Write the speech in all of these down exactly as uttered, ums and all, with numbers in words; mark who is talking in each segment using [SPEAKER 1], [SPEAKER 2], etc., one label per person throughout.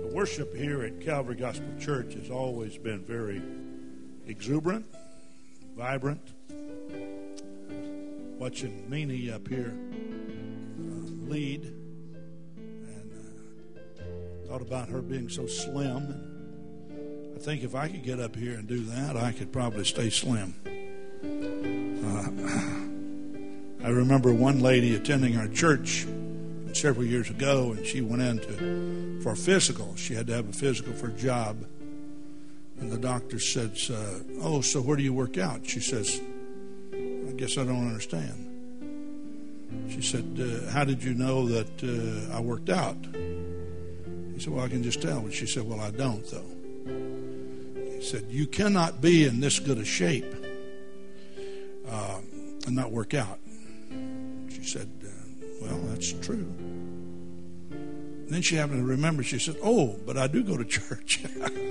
[SPEAKER 1] Worship here at Calvary Gospel Church has always been very exuberant, vibrant. Watching Meanie up here uh, lead, and uh, thought about her being so slim. And I think if I could get up here and do that, I could probably stay slim. Uh, I remember one lady attending our church several years ago, and she went in to, for a physical. She had to have a physical for a job. And the doctor said, uh, oh, so where do you work out? She says, I guess I don't understand. She said, uh, how did you know that uh, I worked out? He said, well, I can just tell. And she said, well, I don't, though. He said, you cannot be in this good a shape uh, and not work out. She said, uh, well, that's true. And then she happened to remember, she said, oh, but I do go to church.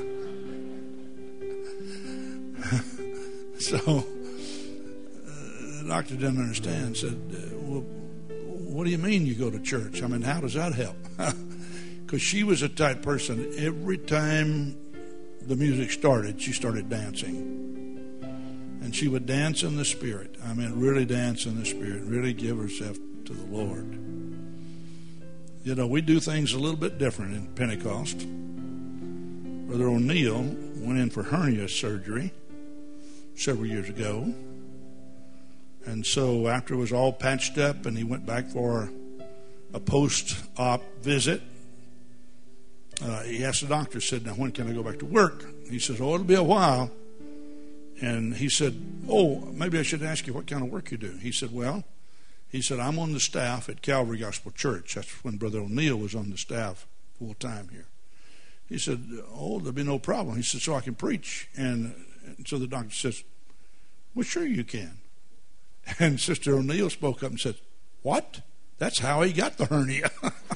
[SPEAKER 1] So uh, the doctor didn't understand, said, uh, well, what do you mean you go to church? I mean, how does that help? Because she was a type person, every time the music started, she started dancing. And she would dance in the Spirit. I mean, really dance in the Spirit, really give herself to the Lord. You know, we do things a little bit different in Pentecost. Brother O'Neill went in for hernia surgery several years ago. And so after it was all patched up and he went back for a post-op visit, uh, he asked the doctor, said, now when can I go back to work? He says, oh, it'll be a while. And he said, oh, maybe I should ask you what kind of work you do. He said, well, he said, I'm on the staff at Calvary Gospel Church. That's when Brother O'Neill was on the staff full time here. He said, oh, there'll be no problem. He said, so I can preach. And, and so the doctor says, well, sure you can. And Sister O'Neill spoke up and said, what? That's how he got the hernia.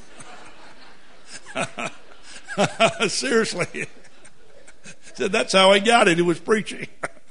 [SPEAKER 1] Seriously. Said that's how he got it. He was preaching.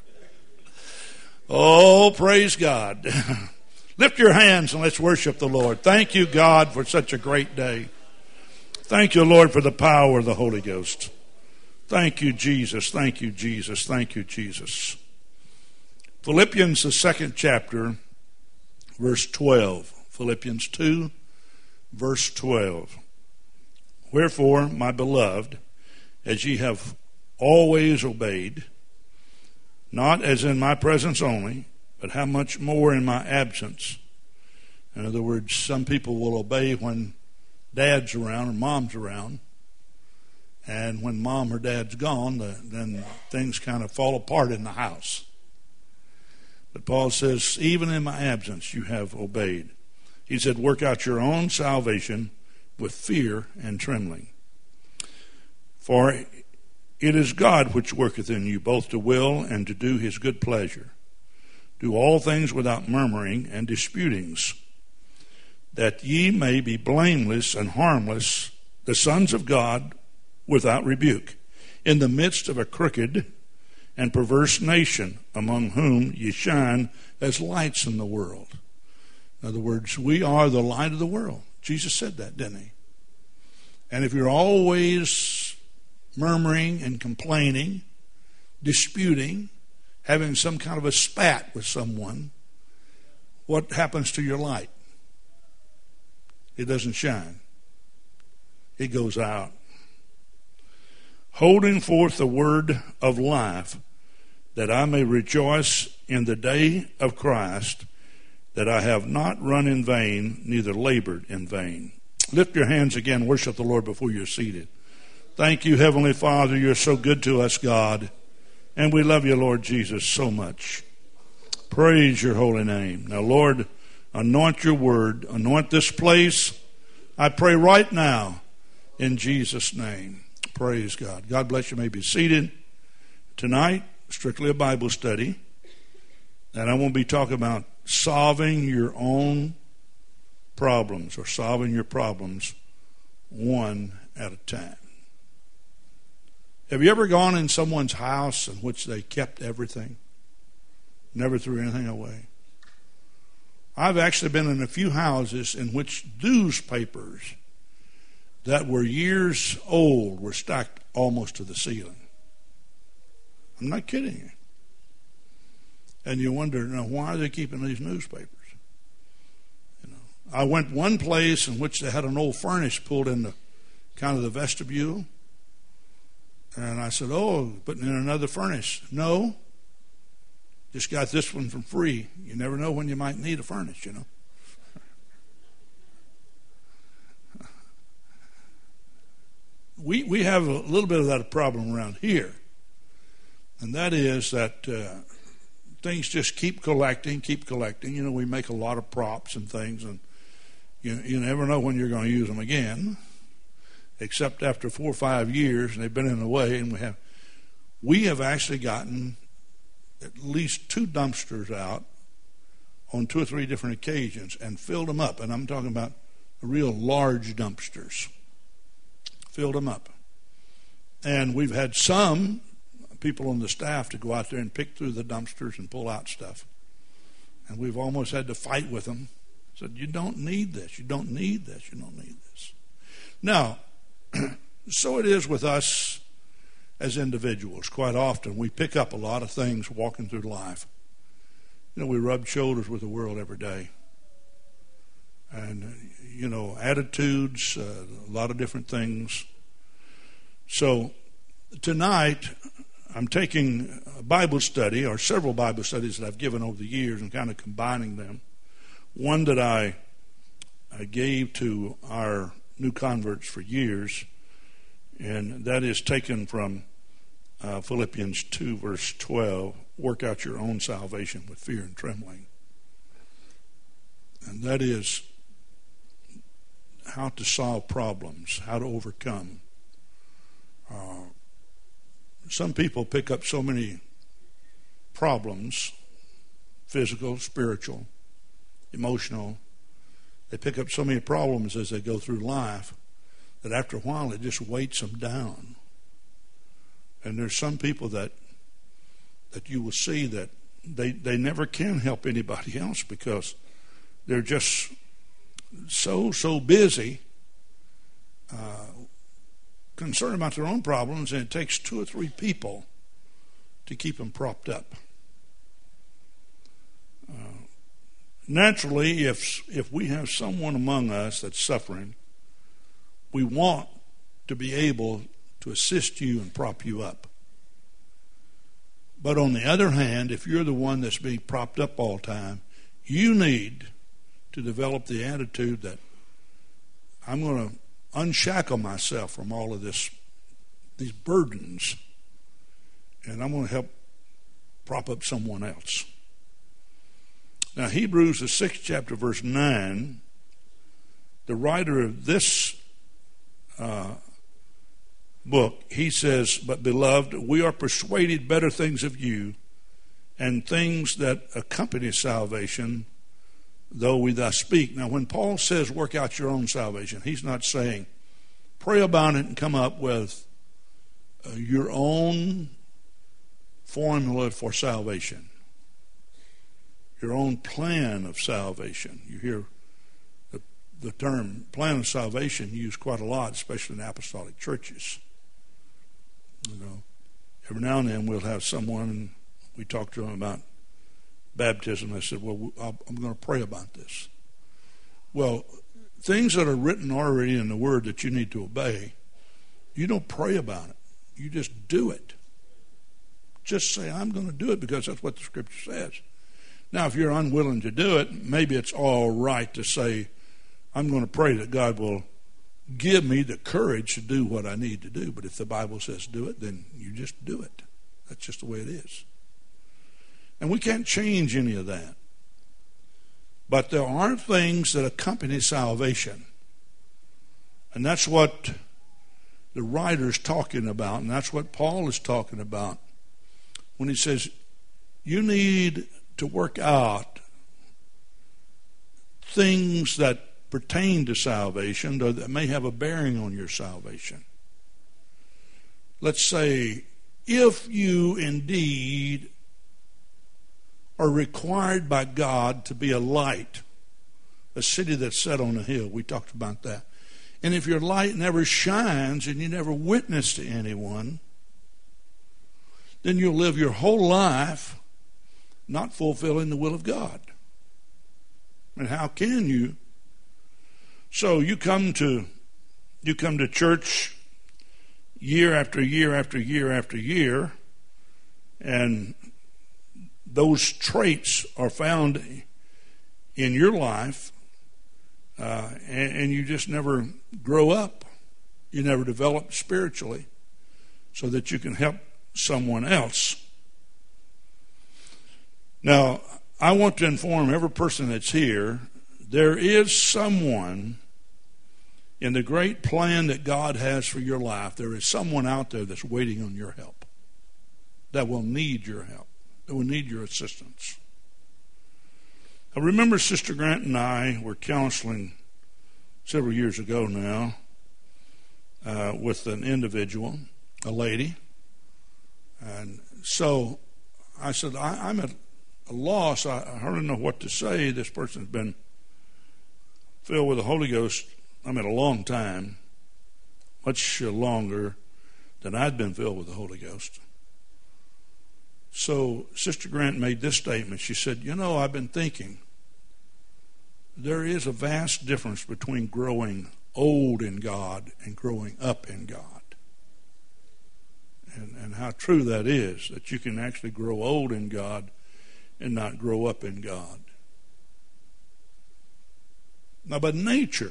[SPEAKER 1] Oh, praise God. Lift your hands and let's worship the Lord. Thank you, God, for such a great day. Thank you, Lord, for the power of the Holy Ghost. Thank you, Jesus. Thank you, Jesus. Thank you, Jesus. Philippians, the second chapter, verse twelve. Philippians two, verse twelve. Wherefore, my beloved, as ye have always obeyed, not as in my presence only, but how much more in my absence. In other words, some people will obey when dad's around or mom's around. And when mom or dad's gone, then things kind of fall apart in the house. But Paul says, even in my absence you have obeyed. He said, work out your own salvation with fear and trembling. For it is God which worketh in you both to will and to do his good pleasure. Do all things without murmuring and disputings, that ye may be blameless and harmless, the sons of God without rebuke, in the midst of a crooked and perverse nation, among whom ye shine as lights in the world. In other words, we are the light of the world. Jesus said that, didn't he? And if you're always murmuring and complaining, disputing, having some kind of a spat with someone, what happens to your light? It doesn't shine. It goes out. Holding forth the word of life, that I may rejoice in the day of Christ, that I have not run in vain, neither labored in vain. Lift your hands again, worship the Lord before you're seated. Thank you, Heavenly Father. You're so good to us, God. And we love you, Lord Jesus, so much. Praise your holy name. Now, Lord, anoint your word. Anoint this place. I pray right now in Jesus' name. Praise God. God bless you. You may be seated. Tonight, strictly a Bible study. And I won't be talking about solving your own problems or solving your problems one at a time. Have you ever gone in someone's house in which they kept everything? Never threw anything away? I've actually been in a few houses in which newspapers that were years old were stacked almost to the ceiling. I'm not kidding you. And you wonder, now, why are they keeping these newspapers? You know, I went one place in which they had an old furnace pulled in the kind of the vestibule. And I said, oh, putting in another furnace. No, just got this one for free. You never know when you might need a furnace, you know. We we have a little bit of that problem around here. And that is that uh, things just keep collecting, keep collecting. You know, we make a lot of props and things, and you, you never know when you're going to use them again, except after four or five years, and they've been in the way, and we have, we have actually gotten at least two dumpsters out on two or three different occasions and filled them up. And I'm talking about real large dumpsters. Filled them up. And we've had some people on the staff to go out there and pick through the dumpsters and pull out stuff. And we've almost had to fight with them. Said, you don't need this. You don't need this. You don't need this. Now, so it is with us as individuals. Quite often we pick up a lot of things walking through life. You know, we rub shoulders with the world every day. And, you know, attitudes, uh, a lot of different things. So tonight I'm taking a Bible study, or several Bible studies that I've given over the years, and kind of combining them. One that I, I gave to our new converts for years, and that is taken from uh, Philippians two, verse twelve, work out your own salvation with fear and trembling. And that is how to solve problems, how to overcome. Uh, some people pick up so many problems, physical, spiritual, emotional. They pick up so many problems as they go through life that after a while it just weights them down. And there's some people that that you will see that they, they never can help anybody else because they're just so, so busy uh, concerned about their own problems, and it takes two or three people to keep them propped up. Uh, naturally, if if we have someone among us that's suffering, we want to be able to assist you and prop you up. But on the other hand, if you're the one that's being propped up all the time, you need to develop the attitude that I'm going to unshackle myself from all of this, these burdens, and I'm going to help prop up someone else. Now, Hebrews, the sixth chapter, verse nine, the writer of this uh, book, he says, but beloved, we are persuaded better things of you, and things that accompany salvation, though we thus speak. Now, when Paul says work out your own salvation, he's not saying pray about it and come up with uh, your own formula for salvation, your own plan of salvation. You hear the, the term plan of salvation used quite a lot, especially in apostolic churches. You know, every now and then we'll have someone, and we talk to them about baptism. I said, well, I'm going to pray about this. Well, things that are written already in the Word that you need to obey, you don't pray about it. You just do it. Just say, I'm going to do it because that's what the Scripture says. Now, if you're unwilling to do it, maybe it's all right to say, I'm going to pray that God will give me the courage to do what I need to do. But if the Bible says do it, then you just do it. That's just the way it is. And we can't change any of that. But there are things that accompany salvation. And that's what the writer's talking about, and that's what Paul is talking about when he says, you need to work out things that pertain to salvation or that may have a bearing on your salvation. Let's say, if you indeed are required by God to be a light, a city that's set on a hill. We talked about that. And if your light never shines and you never witness to anyone, then you'll live your whole life not fulfilling the will of God. And how can you? So you come to you come to church year after year after year after year, and those traits are found in your life, uh, and, and you just never grow up. You never develop spiritually so that you can help someone else. Now, I want to inform every person that's here, there is someone in the great plan that God has for your life, there is someone out there that's waiting on your help, that will need your help, that will need your assistance. I remember Sister Grant and I were counseling several years ago now uh, with an individual, a lady. And so I said, I, I'm at a loss. I, I hardly know what to say. This person's been filled with the Holy Ghost, I mean, a long time, much longer than I'd been filled with the Holy Ghost. So Sister Grant made this statement. She said, you know, I've been thinking, there is a vast difference between growing old in God and growing up in God. And, and how true that is, that you can actually grow old in God and not grow up in God. Now, by nature,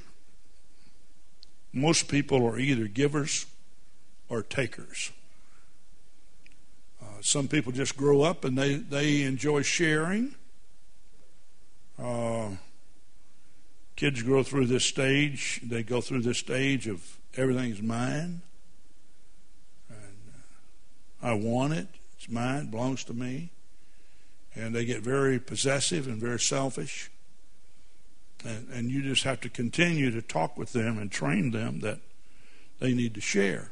[SPEAKER 1] most people are either givers or takers. Uh, some people just grow up and they, they enjoy sharing. Uh, kids grow through this stage. They go through this stage of everything's mine. I want it. It's mine. It belongs to me. And they get very possessive and very selfish. And, and you just have to continue to talk with them and train them that they need to share.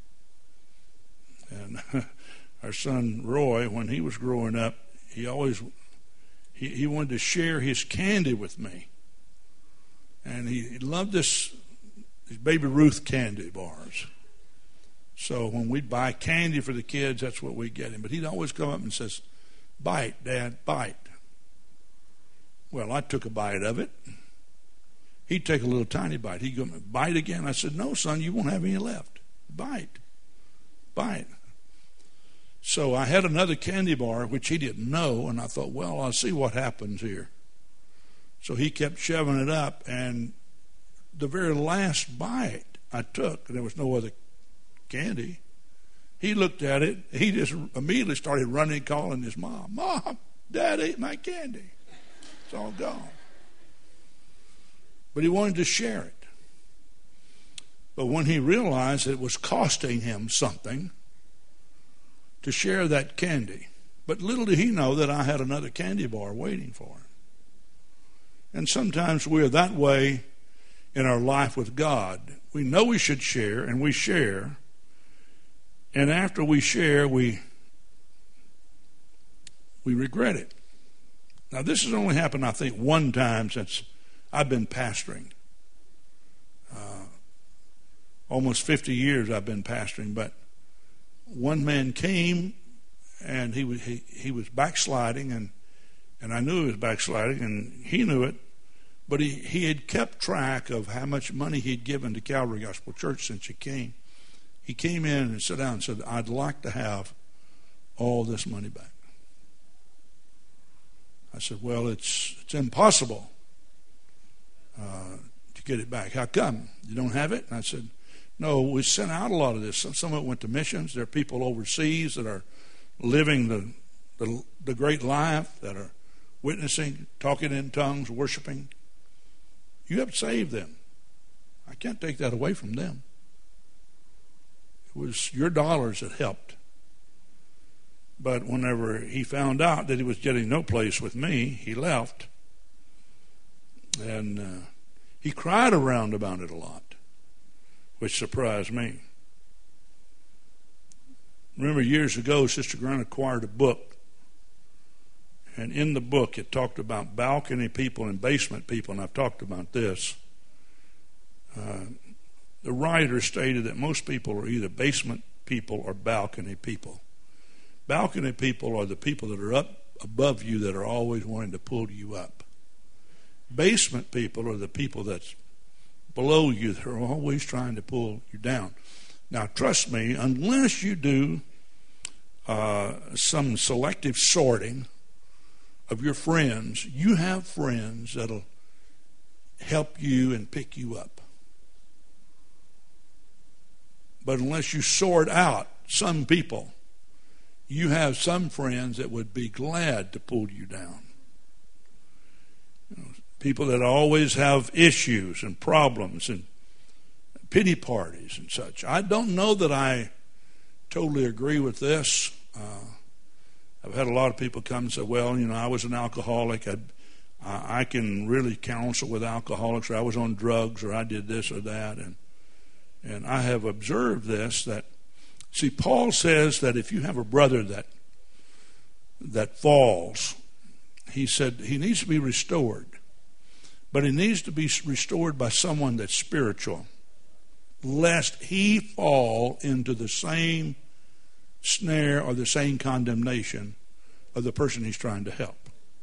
[SPEAKER 1] And our son Roy, when he was growing up, he always he, he wanted to share his candy with me. And he, he loved this these Baby Ruth candy bars. So when we'd buy candy for the kids, that's what we'd get him. But he'd always come up and says, bite, Dad, bite. Well, I took a bite of it. He'd take a little tiny bite. He'd go, bite again. I said, no, son, you won't have any left. Bite. Bite. So I had another candy bar, which he didn't know, and I thought, well, I'll see what happens here. So he kept shoving it up, and the very last bite I took, there was no other candy. He looked at it. He just immediately started running, calling his mom. Mom, Dad ate my candy. It's all gone. But he wanted to share it. But when he realized it was costing him something to share that candy, but little did he know that I had another candy bar waiting for him. And sometimes we're that way in our life with God. We know we should share, and we share. And after we share, we we regret it. Now, this has only happened, I think, one time since I've been pastoring. Uh, almost fifty years I've been pastoring, but one man came, and he was he, he was backsliding, and and I knew he was backsliding, and he knew it, but he, he had kept track of how much money he'd given to Calvary Gospel Church since he came. He came in and sat down and said, I'd like to have all this money back. I said, well, it's it's impossible uh, to get it back. How come? You don't have it? And I said, no, we sent out a lot of this. Some, some of it went to missions. There are people overseas that are living the, the, the great life, that are witnessing, talking in tongues, worshiping. You have to save them. I can't take that away from them. It was your dollars that helped. But whenever he found out that he was getting no place with me, he left. And uh, he cried around about it a lot, which surprised me. Remember years ago, Sister Grant acquired a book. And in the book, it talked about balcony people and basement people. And I've talked about this. Uh, the writer stated that most people are either basement people or balcony people. Balcony people are the people that are up above you that are always wanting to pull you up. Basement people are the people that's below you that are always trying to pull you down. Now, trust me, unless you do uh, some selective sorting of your friends, you have friends that'll help you and pick you up. But unless you sort out some people, you have some friends that would be glad to pull you down. You know, people that always have issues and problems and pity parties and such. I don't know that I totally agree with this. Uh, I've had a lot of people come and say, well, you know, I was an alcoholic. I, I can really counsel with alcoholics, or I was on drugs, or I did this or that. And and I have observed this, that, see, Paul says that if you have a brother that that falls, he said he needs to be restored. But he needs to be restored by someone that's spiritual, lest he fall into the same snare or the same condemnation of the person he's trying to help.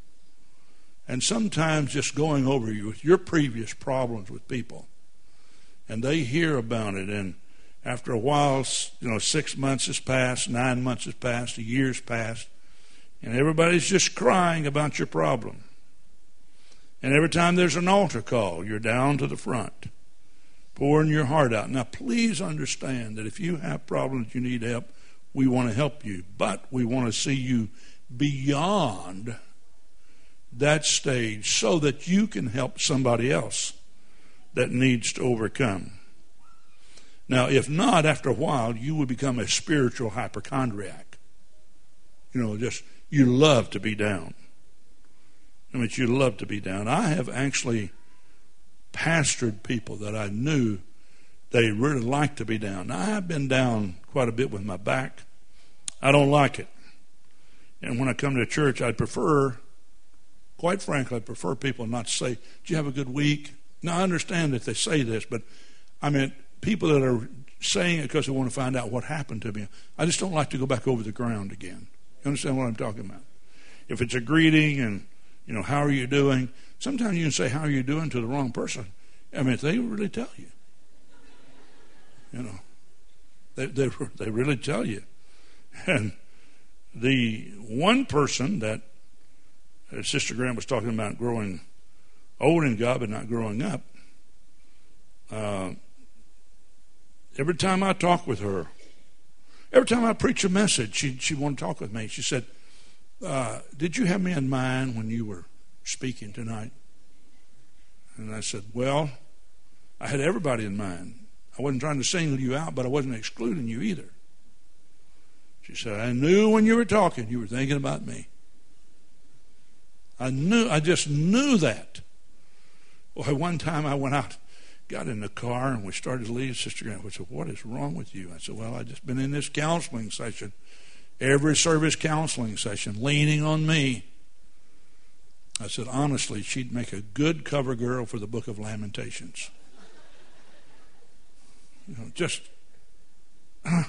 [SPEAKER 1] And sometimes just going over you with your previous problems with people, and they hear about it, and after a while, you know, six months has passed, nine months has passed, a year's passed, and everybody's just crying about your problem. And every time there's an altar call, you're down to the front, pouring your heart out. Now, please understand that if you have problems, you need help, we want to help you. But we want to see you beyond that stage so that you can help somebody else that needs to overcome. Now, if not, after a while, you will become a spiritual hypochondriac. You know, just, you love to be down. I mean, you love to be down. I have actually pastored people that I knew they really like to be down. Now, I've been down quite a bit with my back. I don't like it. And when I come to church, I'd prefer, quite frankly, I'd prefer people not to say, did you have a good week? Now, I understand that they say this, but I mean, people that are saying it because they want to find out what happened to me. I just don't like to go back over the ground again. You understand what I'm talking about? If it's a greeting and, you know, how are you doing? Sometimes you can say, how are you doing to the wrong person. I mean, they really tell you. You know, they, they, they really tell you. And the one person that uh, Sister Graham was talking about growing old in God but not growing up, uh, every time I talk with her, every time I preach a message, she she wanted to talk with me. She said, uh, did you have me in mind when you were speaking tonight? And I said, well, I had everybody in mind. I wasn't trying to single you out, but I wasn't excluding you either. She said, I knew when you were talking, you were thinking about me. I knew, I just knew that. Well, one time I went out, got in the car, and we started to leave. Sister Grant said, what is wrong with you? I said, well, I've just been in this counseling session, every service counseling session, leaning on me. I said, honestly, she'd make a good cover girl for the book of Lamentations. You know, just, uh,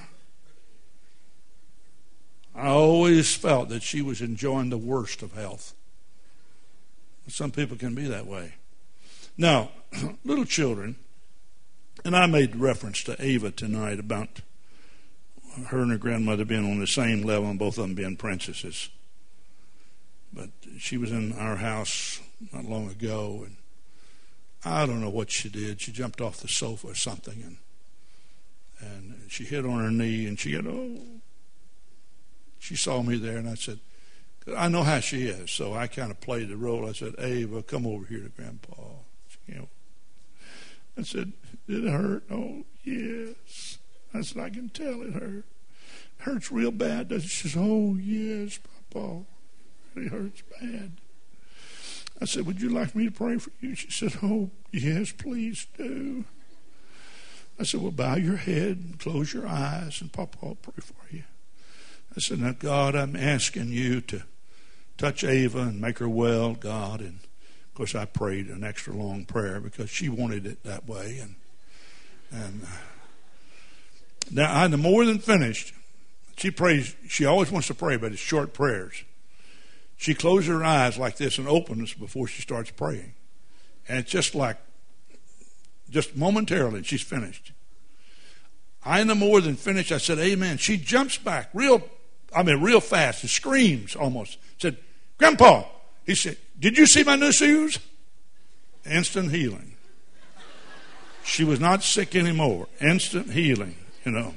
[SPEAKER 1] I always felt that she was enjoying the worst of health. Some people can be that way. Now, little children, and I made reference to Ava tonight about her and her grandmother being on the same level and both of them being princesses. But she was in our house not long ago, and I don't know what she did. She jumped off the sofa or something, and and she hit on her knee, and she said, oh. She saw me there, and I said, I know how she is, so I kind of played the role. I said, Ava, come over here to Grandpa. She came. I said, did it hurt? Oh, yes. I said, I can tell it hurt. It hurts real bad, doesn't it? She said, oh, yes, Papa. It really hurts bad. I said, would you like me to pray for you? She said, oh, yes, please do. I said, well, bow your head and close your eyes, and Papa will pray for you. I said, now, God, I'm asking you to touch Ava and make her well, God. And, of course, I prayed an extra long prayer because she wanted it that way. And And now I'm more than finished. She prays. She always wants to pray, but it's short prayers. She closes her eyes like this and opens before she starts praying. And it's just like, just momentarily, she's finished. I no more than finished. I said, amen. She jumps back real, I mean, real fast and screams almost. Said, Grandpa, he said, did you see my new shoes? Instant healing. She was not sick anymore. Instant healing, you know.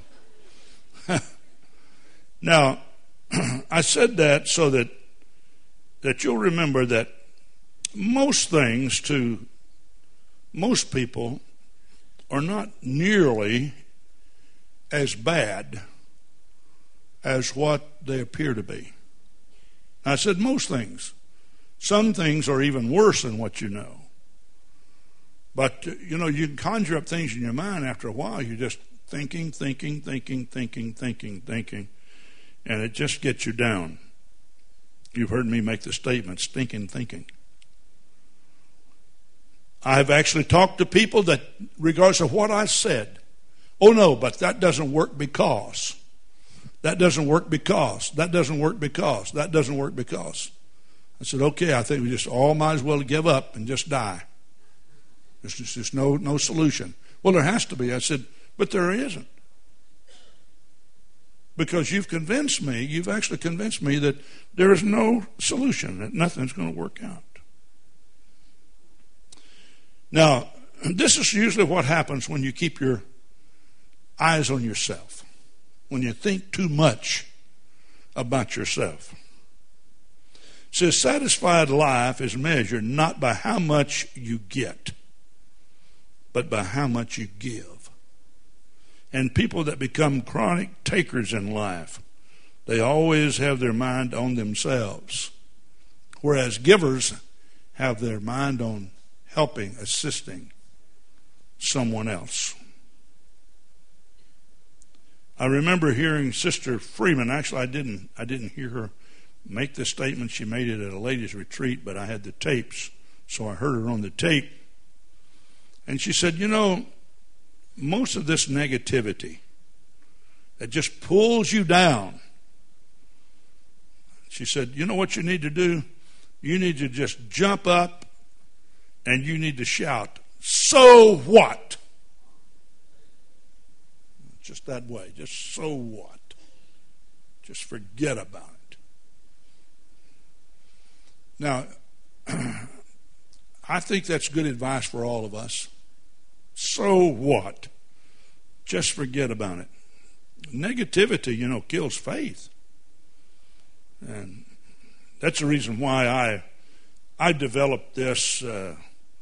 [SPEAKER 1] Now, I said that so that that you'll remember that most things to most people are not nearly as bad as what they appear to be. I said most things. Some things are even worse than what you know. But, you know, you can conjure up things in your mind after a while. You're just thinking, thinking, thinking, thinking, thinking, thinking, and it just gets you down. You've heard me make the statement, stinking thinking. I've actually talked to people that, regardless of what I said, oh no, but that doesn't work because, that doesn't work because, that doesn't work because, that doesn't work because. I said, okay, I think we just all might as well give up and just die. There's just, just no, no solution. Well, there has to be. I said, but there isn't. Because you've convinced me, you've actually convinced me that there is no solution, that nothing's going to work out. Now, this is usually what happens when you keep your eyes on yourself, when you think too much about yourself. It says, satisfied life is measured not by how much you get, but by how much you give. And people that become chronic takers in life, they always have their mind on themselves. Whereas givers have their mind on helping, assisting someone else. I remember hearing Sister Freeman, actually I didn't I didn't hear her make this statement. She made it at a ladies' retreat, but I had the tapes, so I heard her on the tape. And she said, you know, most of this negativity that just pulls you down, she said, you know what you need to do? You need to just jump up and you need to shout, so what? Just that way, just so what? Just forget about it. Now, I think that's good advice for all of us. So what? Just forget about it. Negativity, you know, kills faith. And that's the reason why I I developed this uh,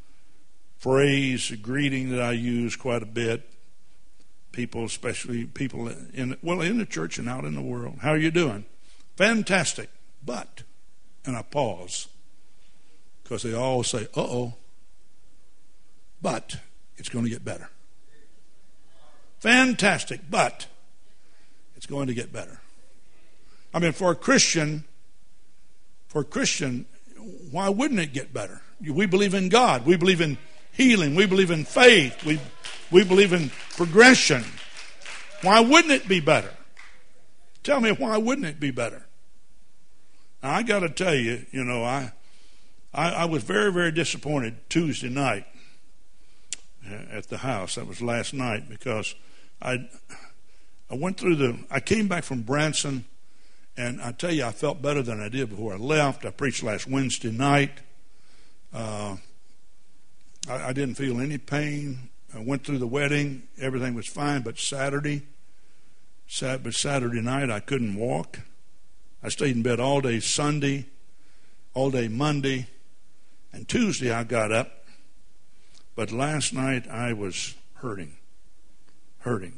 [SPEAKER 1] phrase, a greeting that I use quite a bit. People, especially people in, well, in the church and out in the world. How are you doing? Fantastic. But, and I pause, because they all say, uh-oh, but it's going to get better. Fantastic, but it's going to get better. I mean, for a Christian, for a Christian, why wouldn't it get better? We believe in God. We believe in healing. We believe in faith. We we believe in progression. Why wouldn't it be better? Tell me, why wouldn't it be better? Now, I got to tell you, you know, I, I I was very, very disappointed Tuesday night at the house. That was last night, because I I went through the, I came back from Branson, and I tell you, I felt better than I did before I left. I preached last Wednesday night. Uh, I, I didn't feel any pain. I went through the wedding. Everything was fine, but Saturday, sat, but Saturday night I couldn't walk. I stayed in bed all day Sunday, all day Monday, and Tuesday I got up. But last night I was hurting, hurting.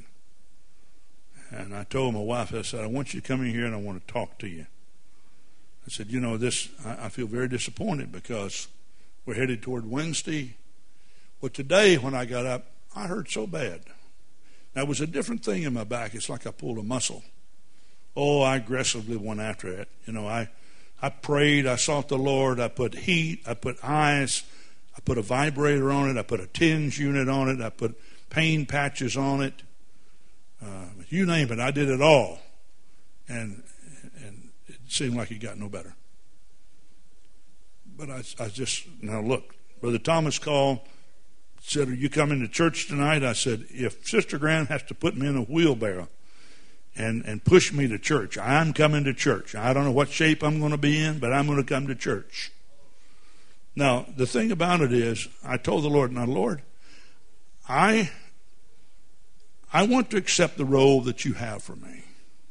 [SPEAKER 1] And I told my wife, I said, I want you to come in here and I want to talk to you. I said, you know, this, I, I feel very disappointed because we're headed toward Wednesday. Well, today when I got up, I hurt so bad. Now, it was a different thing in my back. It's like I pulled a muscle. Oh, I aggressively went after it. You know, I, I prayed, I sought the Lord, I put heat, I put ice, I put a vibrator on it, I put a TENS unit on it, I put pain patches on it. Uh, you name it, I did it all. And and it seemed like it got no better. But I, I just, now look, Brother Thomas called, said, are you coming to church tonight? I said, if Sister Grant has to put me in a wheelbarrow and, and push me to church, I'm coming to church. I don't know what shape I'm going to be in, but I'm going to come to church. Now, the thing about it is, I told the Lord, now, Lord, I, I want to accept the role that you have for me.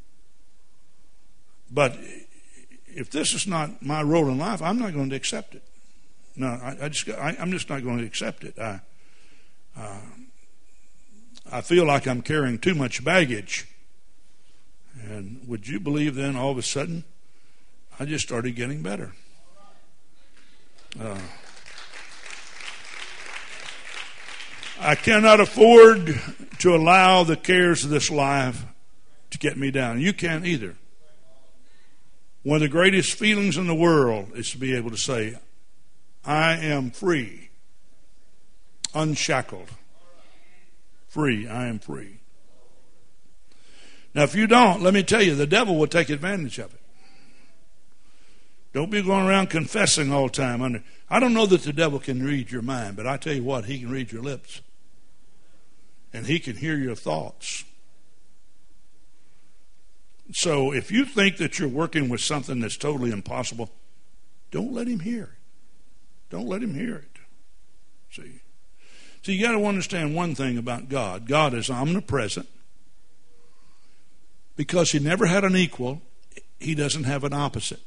[SPEAKER 1] But if this is not my role in life, I'm not going to accept it. No, I, I just, I, I'm just not going to accept it. I, uh, I feel like I'm carrying too much baggage. And would you believe then, all of a sudden, I just started getting better. Uh, I cannot afford to allow the cares of this life to get me down. You can't either. One of the greatest feelings in the world is to be able to say, I am free, unshackled, free, I am free. Now, if you don't, let me tell you, the devil will take advantage of it. Don't be going around confessing all the time. Under, I don't know that the devil can read your mind, but I tell you what, he can read your lips. And he can hear your thoughts. So if you think that you're working with something that's totally impossible, don't let him hear it. Don't let him hear it. See? See, you got to understand one thing about God. God is omnipresent. Because he never had an equal, he doesn't have an opposite.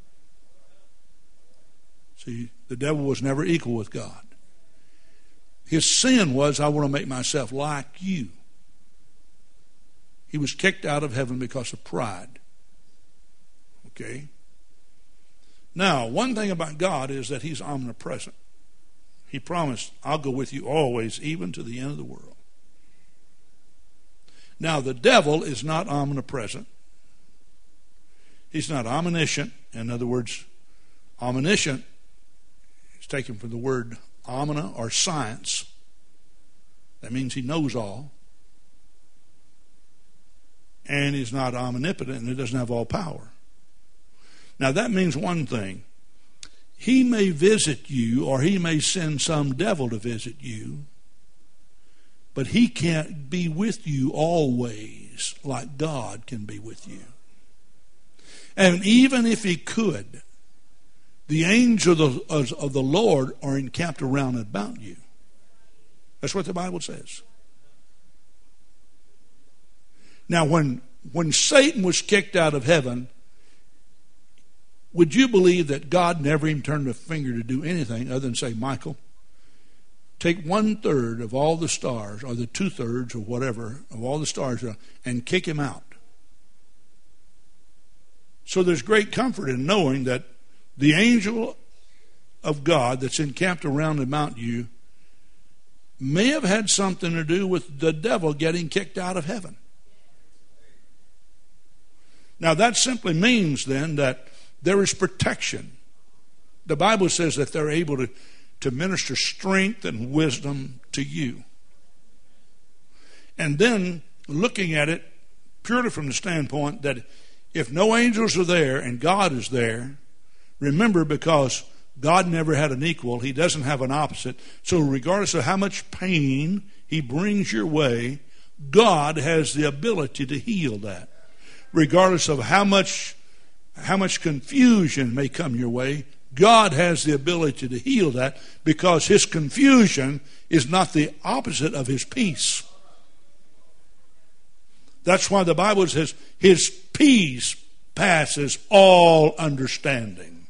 [SPEAKER 1] See, the devil was never equal with God. His sin was, I want to make myself like you. He was kicked out of heaven because of pride. Okay? Now, one thing about God is that he's omnipresent. He promised, I'll go with you always, even to the end of the world. Now, the devil is not omnipresent. He's not omniscient. In other words, omniscient is taken from the word omnia or science. That means he knows all. And he's not omnipotent, and he doesn't have all power. Now, that means one thing. He may visit you, or he may send some devil to visit you, but he can't be with you always like God can be with you. And even if he could, the angels of the, of the Lord are encamped around and about you. That's what the Bible says. Now, when, when Satan was kicked out of heaven, would you believe that God never even turned a finger to do anything other than say, Michael, take one third of all the stars, or the two thirds or whatever, of all the stars, and kick him out? So there's great comfort in knowing that the angel of God that's encamped around about you may have had something to do with the devil getting kicked out of heaven. Now, that simply means then that there is protection. The Bible says that they're able to, to minister strength and wisdom to you. And then looking at it purely from the standpoint that if no angels are there and God is there, remember, because God never had an equal, he doesn't have an opposite. So regardless of how much pain he brings your way, God has the ability to heal that. Regardless of how much how much confusion may come your way, God has the ability to heal that, because his confusion is not the opposite of his peace. That's why the Bible says his peace passes all understanding.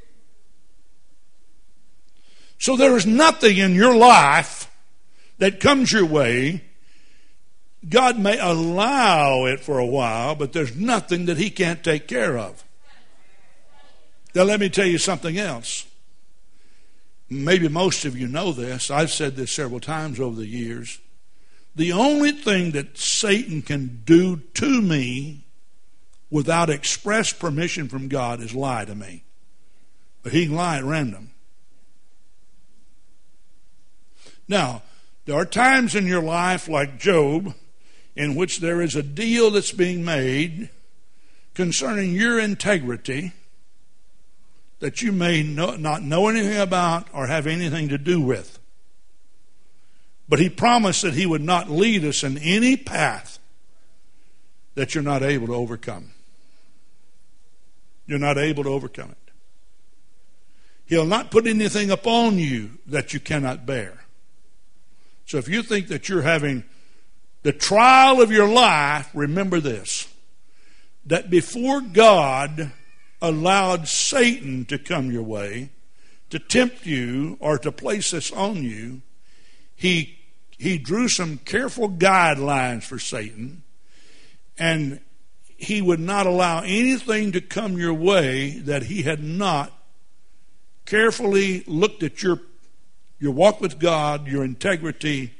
[SPEAKER 1] So there is nothing in your life that comes your way. God may allow it for a while, but there's nothing that he can't take care of. Now, let me tell you something else. Maybe most of you know this. I've said this several times over the years. The only thing that Satan can do to me without express permission from God is lie to me. But he can lie at random. Now, There are times in your life, like Job, in which there is a deal that's being made concerning your integrity that you may know, not know anything about or have anything to do with. But he promised that he would not lead us in any path that you're not able to overcome. You're not able to overcome it. He'll not put anything upon you that you cannot bear. So if you think that you're having the trial of your life, remember this, that before God allowed Satan to come your way, to tempt you or to place this on you, he, he drew some careful guidelines for Satan, and he would not allow anything to come your way that he had not carefully looked at your, your walk with God, your integrity,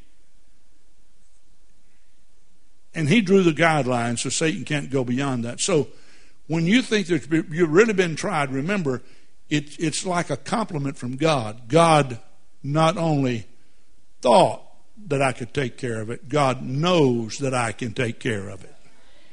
[SPEAKER 1] and he drew the guidelines so Satan can't go beyond that. So when you think that you've really been tried, remember, it, it's like a compliment from God. God not only thought that I could take care of it, God knows that I can take care of it.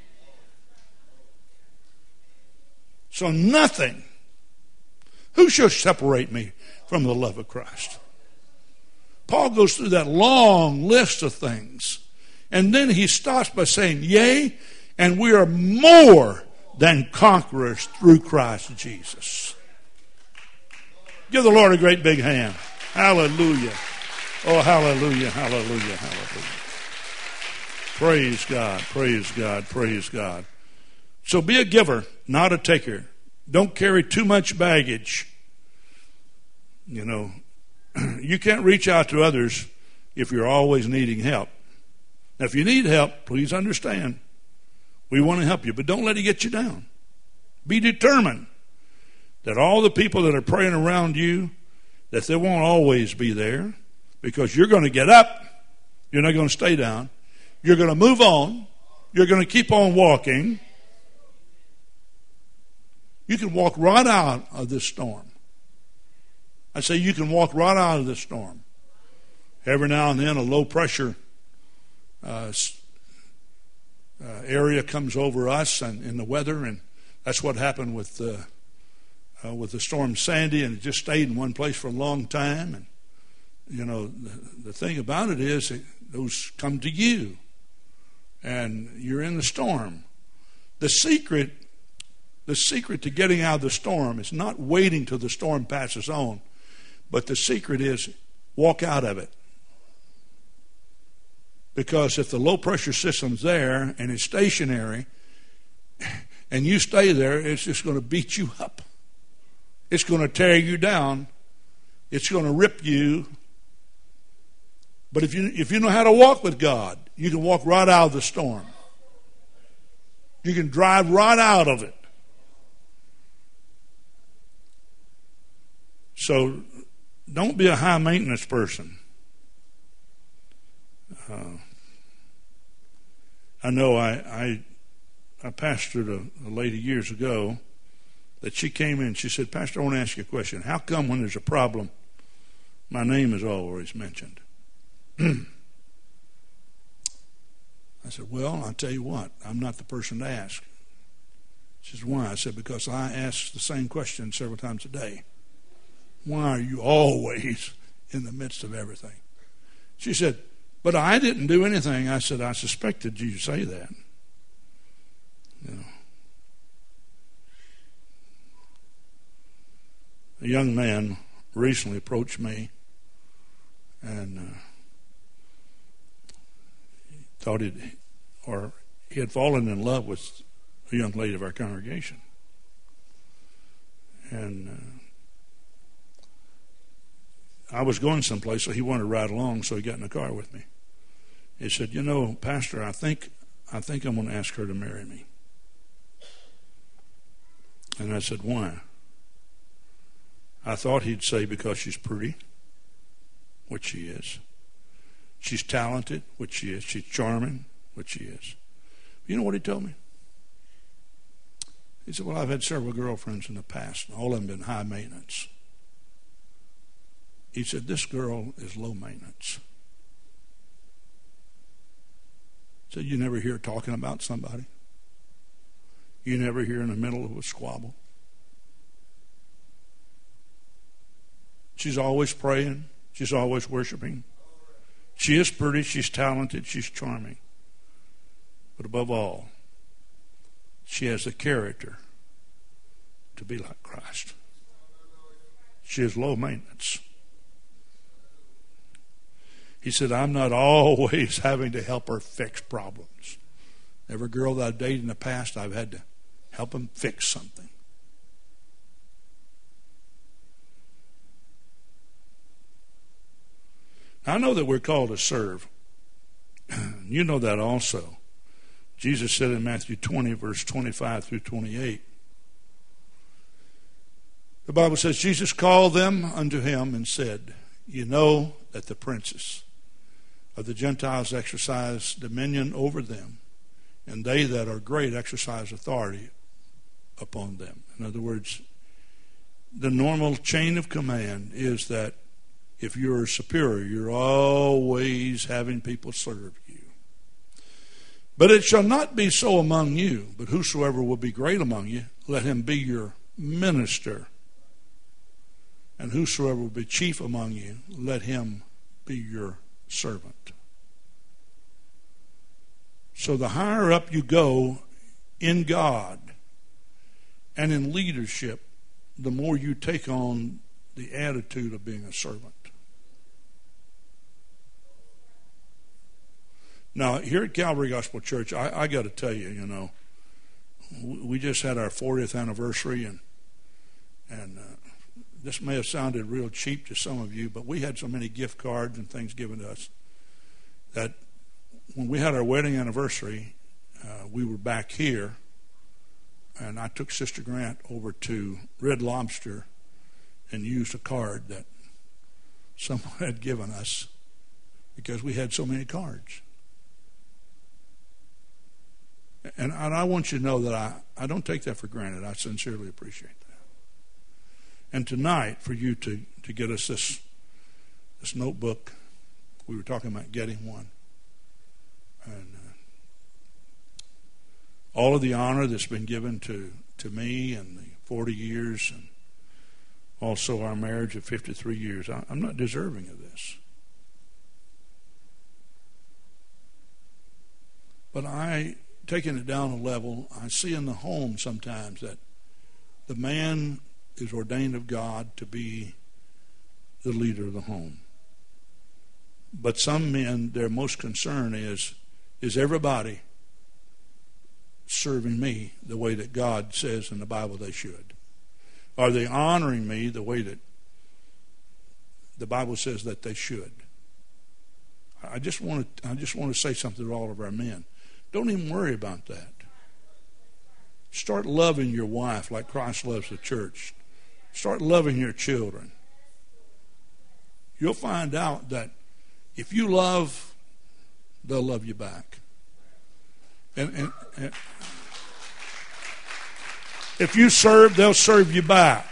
[SPEAKER 1] So nothing, who shall separate me from the love of Christ? Paul goes through that long list of things. And then he starts by saying, yea, and we are more than conquerors through Christ Jesus. Give the Lord a great big hand. Hallelujah. Oh, hallelujah, hallelujah, hallelujah. Praise God, praise God, praise God. So be a giver, not a taker. Don't carry too much baggage. You know, you can't reach out to others if you're always needing help. Now, if you need help, please understand. We want to help you, but don't let it get you down. Be determined that all the people that are praying around you, that they won't always be there, because you're going to get up. You're not going to stay down. You're going to move on. You're going to keep on walking. You can walk right out of this storm. I say you can walk right out of this storm. Every now and then a low pressure uh, uh, area comes over us and in the weather, and that's what happened with uh, uh, with the storm Sandy, and it just stayed in one place for a long time. And you know, the, the thing about it is that those come to you, and you're in the storm. The secret, the secret to getting out of the storm is not waiting till the storm passes on, but the secret is walk out of it. Because if the low pressure system's there and it's stationary and you stay there, it's just going to beat you up. It's going to tear you down. It's going to rip you. But if you if you know how to walk with God, you can walk right out of the storm. You can drive right out of it. So don't be a high maintenance person. Uh, I know I, I I pastored a, a lady years ago that she came in and she said, Pastor, I want to ask you a question. How come when there's a problem, my name is always mentioned? I said, well, I'll tell you what, I'm not the person to ask. She says, why? I said, because I ask the same question several times a day. Why are you always in the midst of everything? She said, but I didn't do anything. I said, I suspected you say that. You know. A young man recently approached me and uh, thought he'd, or he had fallen in love with a young lady of our congregation. And uh, I was going someplace, so he wanted to ride along, so he got in the car with me. He said, you know, Pastor, I think I think I'm going to ask her to marry me. And I said, why? I thought he'd say because she's pretty, which she is. She's talented, which she is. She's charming, which she is. You know what he told me? He said, well, I've had several girlfriends in the past, and all of them been high maintenance. He said, this girl is low maintenance. So you never hear her talking about somebody. You never hear in the middle of a squabble. She's always praying. She's always worshiping. She is pretty. She's talented. She's charming. But above all, she has the character to be like Christ. She is low maintenance. He said, I'm not always having to help her fix problems. Every girl that I've dated in the past, I've had to help them fix something. I know that we're called to serve. You know that also. Jesus said in Matthew twenty, verse twenty-five through twenty-eight, the Bible says, Jesus called them unto him and said, you know that the princes of the Gentiles exercise dominion over them, and they that are great exercise authority upon them. In other words, the normal chain of command is that if you're a superior, you're always having people serve you. But it shall not be so among you, but whosoever will be great among you, let him be your minister. And whosoever will be chief among you, let him be your servant. So the higher up you go in God and in leadership, the more you take on the attitude of being a servant. Now, here at Calvary Gospel Church, I, I got to tell you, you know, we just had our fortieth anniversary, and and uh, this may have sounded real cheap to some of you, but we had so many gift cards and things given to us that when we had our wedding anniversary, uh, we were back here, and I took Sister Grant over to Red Lobster and used a card that someone had given us because we had so many cards. And, and I want you to know that I, I don't take that for granted. I sincerely appreciate that. And tonight, for you to, to get us this, this notebook, we were talking about getting one. And uh, all of the honor that's been given to, to me and the forty years, and also our marriage of fifty-three years, I, I'm not deserving of this. But I... taking it down a level, I see in the home sometimes that the man is ordained of God to be the leader of the home. But some men, their most concern is, is everybody serving me the way that God says in the Bible they should? Are they honoring me the way that the Bible says that they should? I just want to, I just want to say something to all of our men. Don't even worry about that. Start loving your wife like Christ loves the church. Start loving your children. You'll find out that if you love, they'll love you back. And, and, and if you serve, they'll serve you back.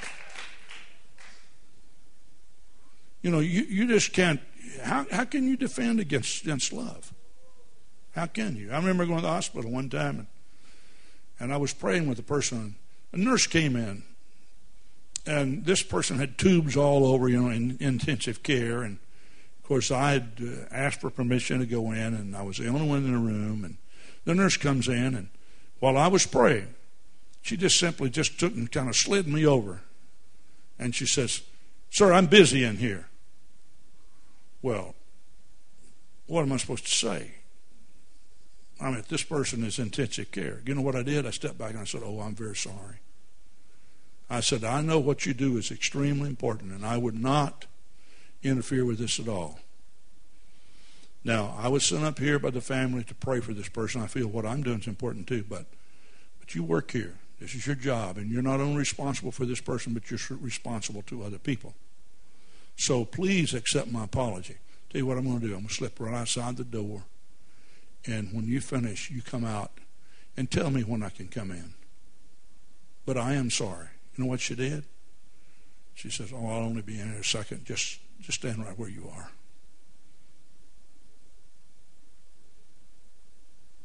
[SPEAKER 1] You know, you, you just can't. How, how can you defend against, against love? How can you? I remember going to the hospital one time, and, and I was praying with a person. A nurse came in, and this person had tubes all over, you know, in intensive care. And, of course, I had uh, asked for permission to go in, and I was the only one in the room. And the nurse comes in, and while I was praying, she just simply just took and kind of slid me over. And she says, "Sir, I'm busy in here." Well, what am I supposed to say? I mean, this person is intensive care. You know what I did? I stepped back and I said, "Oh, I'm very sorry." I said, "I know what you do is extremely important, and I would not interfere with this at all." Now, I was sent up here by the family to pray for this person. I feel what I'm doing is important too, but but you work here. This is your job, and you're not only responsible for this person, but you're responsible to other people. So please accept my apology. Tell you what I'm going to do. I'm going to slip right outside the door. And when you finish, you come out and tell me when I can come in. But I am sorry. You know what she did? She says, "Oh, I'll only be in here a second. Just, just stand right where you are."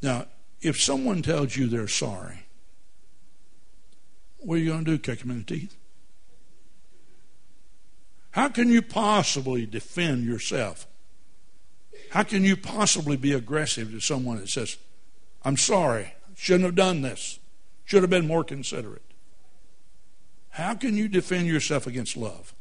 [SPEAKER 1] Now, if someone tells you they're sorry, what are you going to do? Kick them in the teeth? How can you possibly defend yourself? How can you possibly be aggressive to someone that says, I'm sorry, shouldn't have done this, should have been more considerate? How can you defend yourself against love?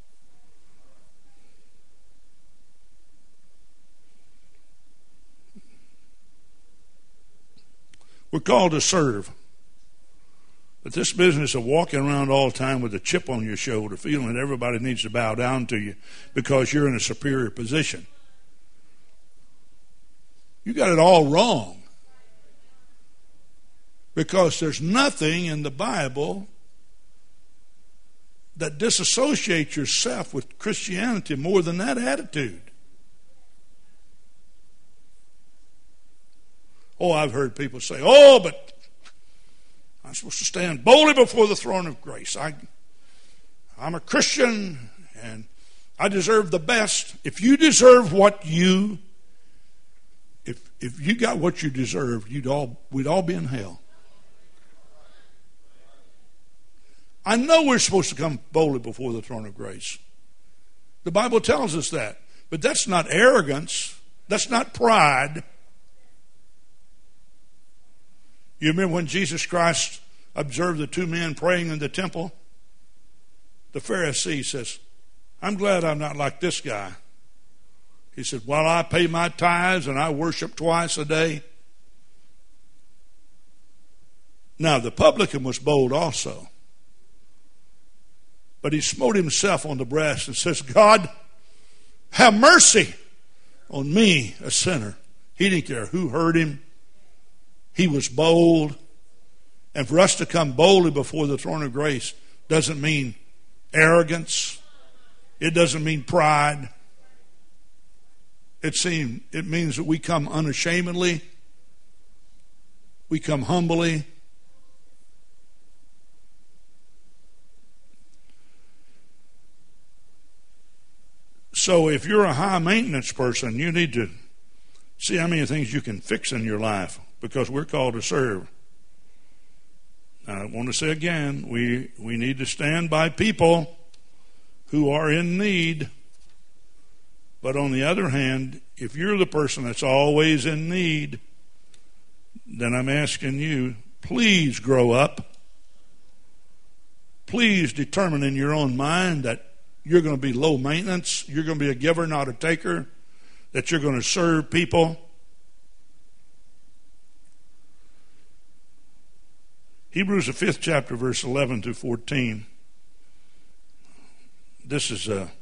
[SPEAKER 1] We're called to serve. But this business of walking around all the time with a chip on your shoulder, feeling that everybody needs to bow down to you because you're in a superior position, you got it all wrong. Because there's nothing in the Bible that disassociates yourself with Christianity more than that attitude. Oh, I've heard people say, oh, but I'm supposed to stand boldly before the throne of grace. I, I'm a Christian and I deserve the best. If you deserve what you, if if you got what you deserve, you'd all we'd all be in hell. I know we're supposed to come boldly before the throne of grace. The Bible tells us that. But that's not arrogance. That's not pride. You remember when Jesus Christ observed the two men praying in the temple? The Pharisee says, I'm glad I'm not like this guy. He said, while I pay my tithes and I worship twice a day. Now the publican was bold also. But he smote himself on the breast and says, God, have mercy on me, a sinner. He didn't care who heard him. He was bold. And for us to come boldly before the throne of grace doesn't mean arrogance. It doesn't mean pride. It seems, it means that we come unashamedly. We come humbly. So if you're a high maintenance person, you need to see how many things you can fix in your life, because we're called to serve. I want to say again, we, we need to stand by people who are in need. But on the other hand, if you're the person that's always in need, then I'm asking you, please grow up. Please determine in your own mind that you're going to be low maintenance. You're going to be a giver, not a taker. That you're going to serve people. Hebrews, the fifth chapter, verse eleven through fourteen. This is a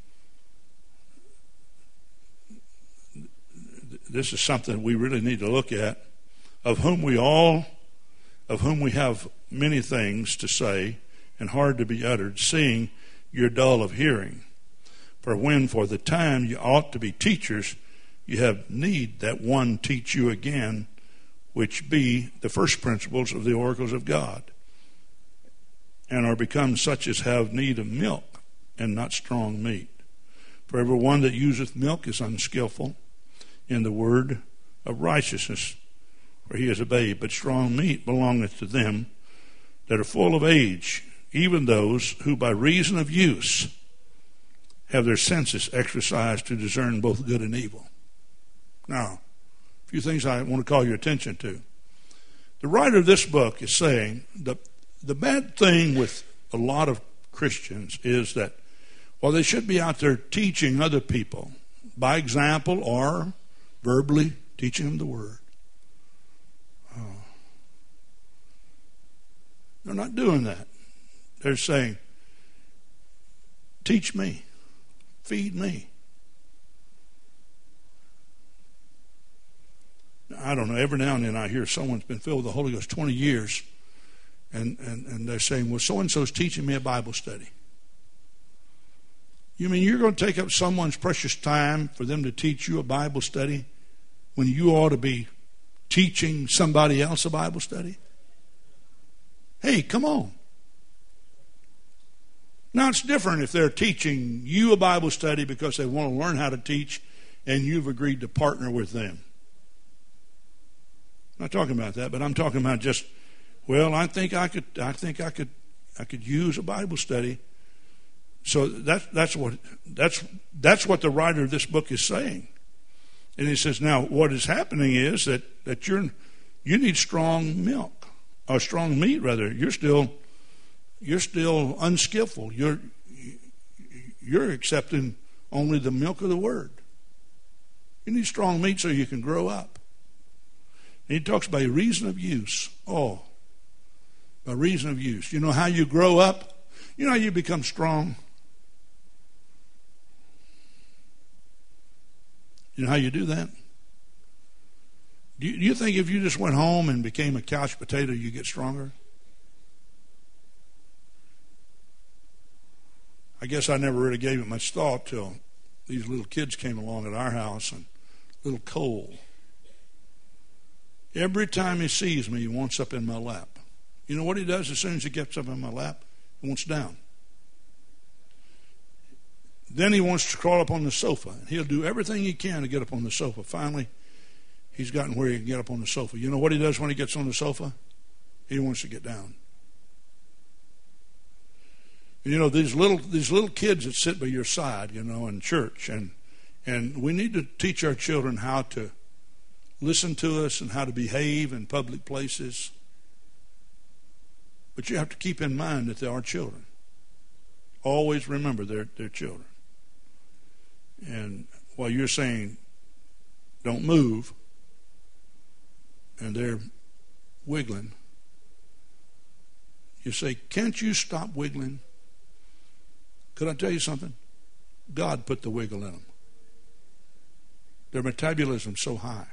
[SPEAKER 1] this is something we really need to look at. Of whom we all, of whom we have many things to say and hard to be uttered, seeing you're dull of hearing. For when for the time you ought to be teachers, you have need that one teach you again, which be the first principles of the oracles of God, and are become such as have need of milk and not strong meat. For every one that useth milk is unskillful in the word of righteousness, for he is a babe. But strong meat belongeth to them that are full of age, even those who by reason of use have their senses exercised to discern both good and evil. Now, a few things I want to call your attention to. The writer of this book is saying that the bad thing with a lot of Christians is that while they should be out there teaching other people by example or verbally teaching them the word, oh, they're not doing that. They're saying, teach me, feed me. I don't know, every now and then I hear someone's been filled with the Holy Ghost twenty years, and, and, and they're saying, well, so-and-so's teaching me a Bible study. You mean you're going to take up someone's precious time for them to teach you a Bible study when you ought to be teaching somebody else a Bible study? Hey, come on. Now, it's different if they're teaching you a Bible study because they want to learn how to teach and you've agreed to partner with them. I'm not talking about that, but I'm talking about just, well, I think I could, I think I could, I could use a Bible study. So that's that's what that's that's what the writer of this book is saying. And he says, now what is happening is that, that you're you need strong milk, or strong meat rather. You're still you're still unskillful. You're you're accepting only the milk of the word. You need strong meat so you can grow up. And he talks by reason of use. Oh, by reason of use. You know how you grow up? You know how you become strong? You know how you do that? Do you, do you think if you just went home and became a couch potato, you get stronger? I guess I never really gave it much thought till these little kids came along at our house, and little Cole. Every time he sees me, he wants up in my lap. You know what he does as soon as he gets up in my lap? He wants down. Then he wants to crawl up on the sofa. He'll do everything he can to get up on the sofa. Finally, he's gotten where he can get up on the sofa. You know what he does when he gets on the sofa? He wants to get down. And you know, these little these little kids that sit by your side, you know, in church, and and we need to teach our children how to listen to us and how to behave in public places. But you have to keep in mind that they are children. Always remember they're, they're children. And while you're saying, don't move, and they're wiggling, you say, can't you stop wiggling? Could I tell you something? God put the wiggle in them. Their metabolism's so high.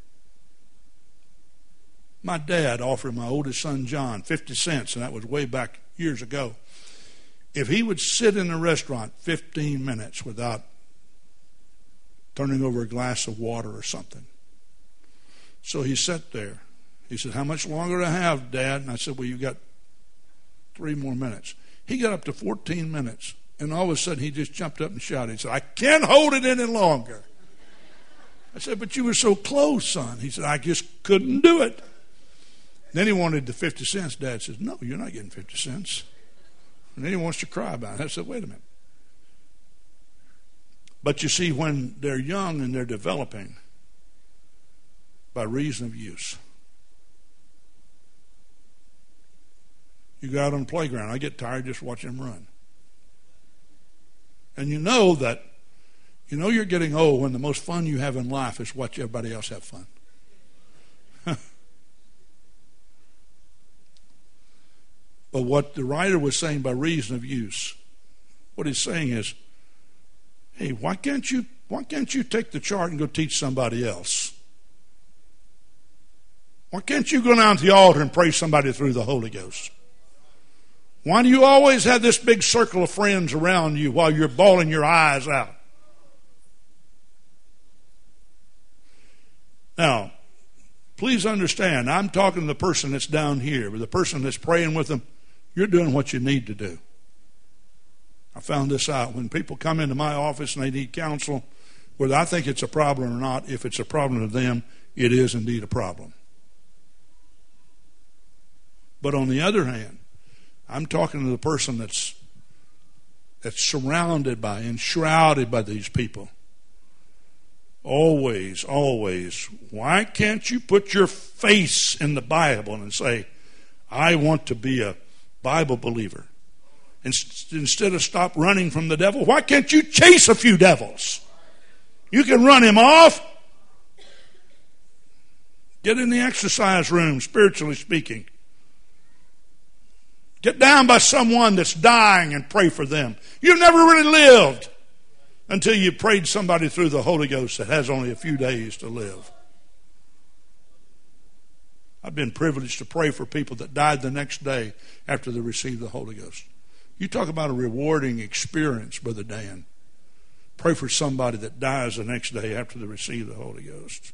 [SPEAKER 1] My dad offered my oldest son, John, fifty cents, and that was way back years ago. If he would sit in a restaurant fifteen minutes without turning over a glass of water or something. So he sat there. He said, how much longer do I have, Dad? And I said, well, you got three more minutes. He got up to fourteen minutes, and all of a sudden he just jumped up and shouted. He said, I can't hold it any longer. I said, but you were so close, son. He said, I just couldn't do it. Then he wanted the fifty cents. Dad says, no, you're not getting fifty cents. And then he wants to cry about it. I said, wait a minute. But you see, when they're young and they're developing, by reason of use. You go out on the playground. I get tired just watching them run. And you know that, you know you're getting old when the most fun you have in life is watch everybody else have fun. But what the writer was saying by reason of use, what he's saying is, hey, why can't you why can't you take the chart and go teach somebody else? Why can't you go down to the altar and pray somebody through the Holy Ghost? Why do you always have this big circle of friends around you while you're bawling your eyes out? Now, please understand, I'm talking to the person that's down here, but the person that's praying with them, you're doing what you need to do. I found this out. When people come into my office and they need counsel, whether I think it's a problem or not, if it's a problem to them, it is indeed a problem. But on the other hand, I'm talking to the person that's that's surrounded by, enshrouded by these people. Always, always, why can't you put your face in the Bible and say, I want to be a Bible believer? Instead of stop running from the devil, why can't you chase a few devils? You can run him off. Get in the exercise room, spiritually speaking. Get down by someone that's dying and pray for them. You've never really lived until you prayed somebody through the Holy Ghost that has only a few days to live. I've been privileged to pray for people that died the next day after they received the Holy Ghost. You talk about a rewarding experience, Brother Dan. Pray for somebody that dies the next day after they receive the Holy Ghost.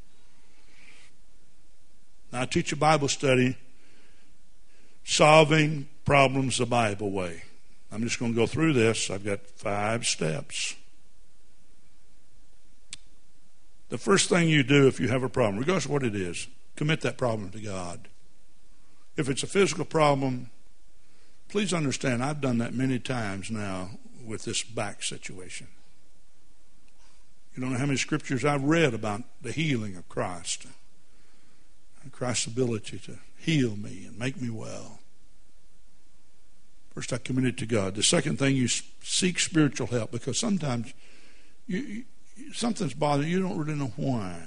[SPEAKER 1] Now, I teach a Bible study, Solving Problems the Bible Way. I'm just going to go through this. I've got five steps. The first thing you do if you have a problem, regardless of what it is, commit that problem to God. If it's a physical problem, please understand, I've done that many times now with this back situation. You don't know how many scriptures I've read about the healing of Christ. Christ's ability to heal me and make me well. First, I commit it to God. The second thing, you seek spiritual help, because sometimes you, you, something's bothering you. You don't really know why.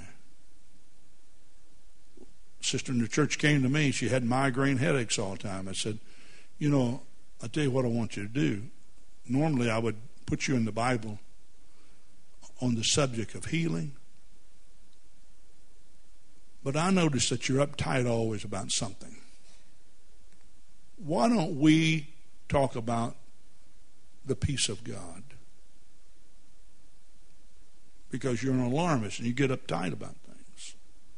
[SPEAKER 1] A sister in the church came to me. She had migraine headaches all the time. I said, you know, I'll tell you what I want you to do. Normally, I would put you in the Bible on the subject of healing. But I notice that you're uptight always about something. Why don't we talk about the peace of God? Because you're an alarmist and you get uptight about things.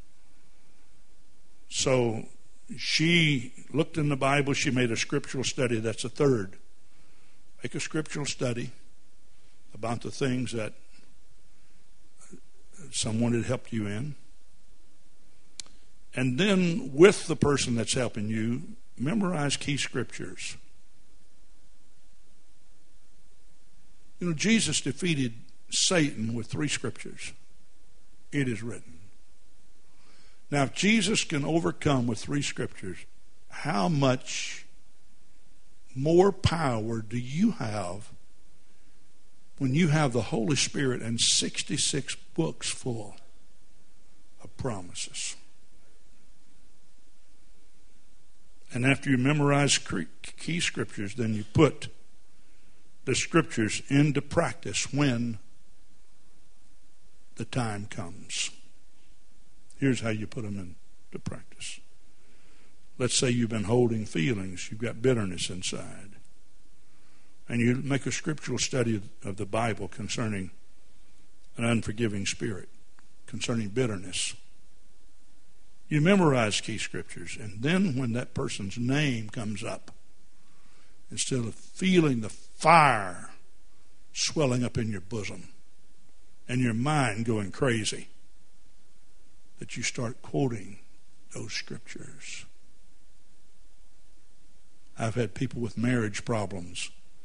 [SPEAKER 1] So she looked in the Bible. She made a scriptural study. That's a third. Make a scriptural study about the things that someone had helped you in. And then with the person that's helping you, memorize key scriptures. You know, Jesus defeated Satan with three scriptures. It is written. Now, if Jesus can overcome with three scriptures, how much more power do you have when you have the Holy Spirit and sixty-six books full of promises? And after you memorize key scriptures, then you put the scriptures into practice when the time comes. Here's how you put them into practice. Let's say you've been holding feelings. You've got bitterness inside. And you make a scriptural study of the Bible concerning an unforgiving spirit, concerning bitterness. You memorize key scriptures, and then when that person's name comes up, instead of feeling the fire swelling up in your bosom and your mind going crazy, that you start quoting those scriptures. I've had people with marriage problems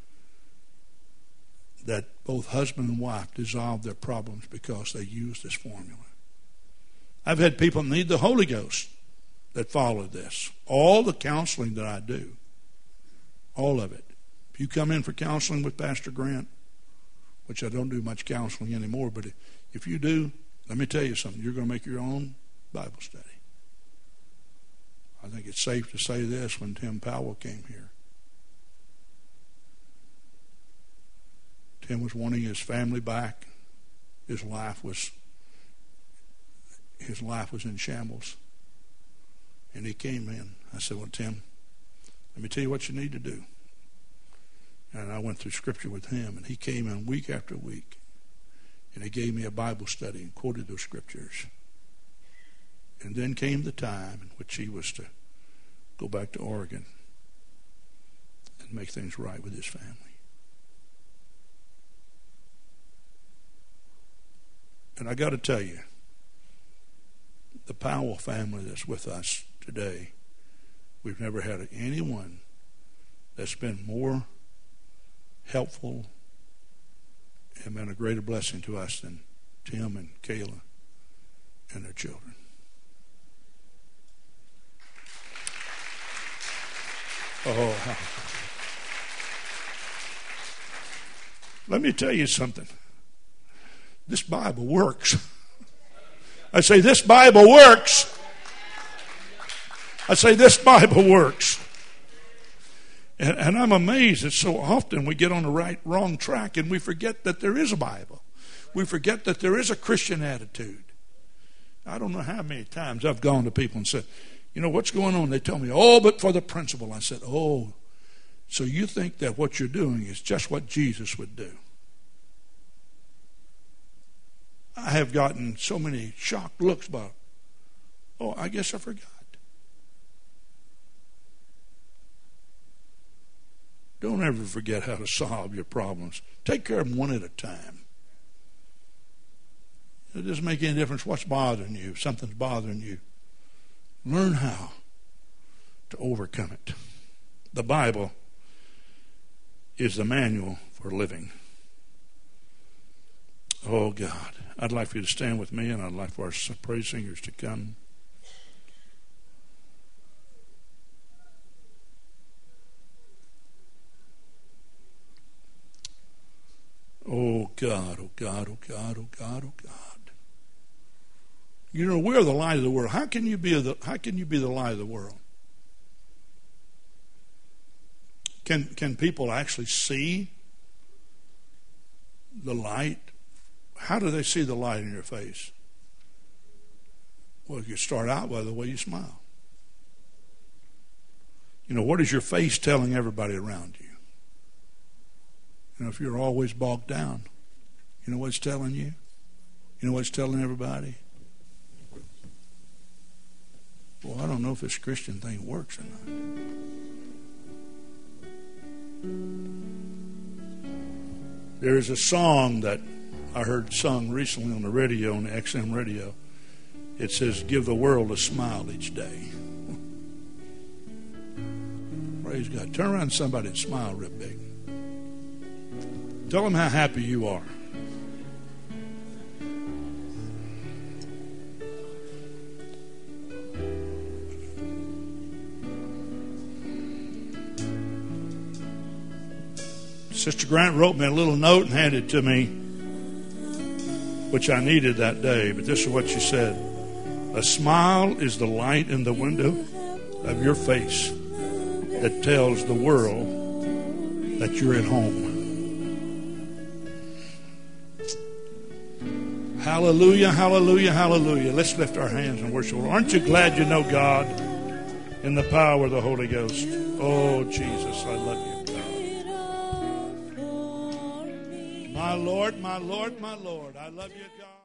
[SPEAKER 1] that both husband and wife dissolved their problems because they used this formula. I've had people need the Holy Ghost that followed this. All the counseling that I do, all of it. If you come in for counseling with Pastor Grant, which I don't do much counseling anymore, but if you do, let me tell you something. You're going to make your own Bible study. I think it's safe to say this: when Tim Powell came here, Tim was wanting his family back. His life was his life was in shambles. And he came in. I said, well, Tim, let me tell you what you need to do. And I went through scripture with him, and he came in week after week. And he gave me a Bible study and quoted those scriptures. And then came the time in which he was to go back to Oregon and make things right with his family. And I got to tell you, the Powell family that's with us today, we've never had anyone that's been more helpful and been a greater blessing to us than Tim and Kayla and their children. Oh, let me tell you something. This Bible works. I say, this Bible works. I say, this Bible works. And, and I'm amazed that so often we get on the right, wrong track and we forget that there is a Bible. We forget that there is a Christian attitude. I don't know how many times I've gone to people and said, you know, what's going on? They tell me, oh, but for the principle. I said, oh, so you think that what you're doing is just what Jesus would do. I have gotten so many shocked looks about, oh, I guess I forgot. Don't ever forget how to solve your problems. Take care of them one at a time. It doesn't make any difference what's bothering you. If something's bothering you, Learn how to overcome it. The Bible is the manual for living. Oh God, I'd like for you to stand with me, and I'd like for our praise singers to come. Oh God, oh God, oh God, oh God, oh God. You know, we're the light of the world. How can you be the how can you be the light of the world? Can can people actually see the light? How do they see the light in your face? Well, you start out by the way you smile. You know, what is your face telling everybody around you? You know, if you're always bogged down, you know what it's telling you? You know what it's telling everybody? Well, I don't know if this Christian thing works or not. There is a song that I heard sung recently on the radio, on the X M radio. It says, "Give the world a smile each day." Praise God. Turn around to somebody and smile real big. Tell them how happy you are. Sister Grant wrote me a little note and handed it to me, which I needed that day. But this is what she said. A smile is the light in the window of your face that tells the world that you're at home. Hallelujah, hallelujah, hallelujah. Let's lift our hands and worship. Aren't you glad you know God in the power of the Holy Ghost? Oh, Jesus, I love you, God. My Lord, my Lord, my Lord. I love you, God.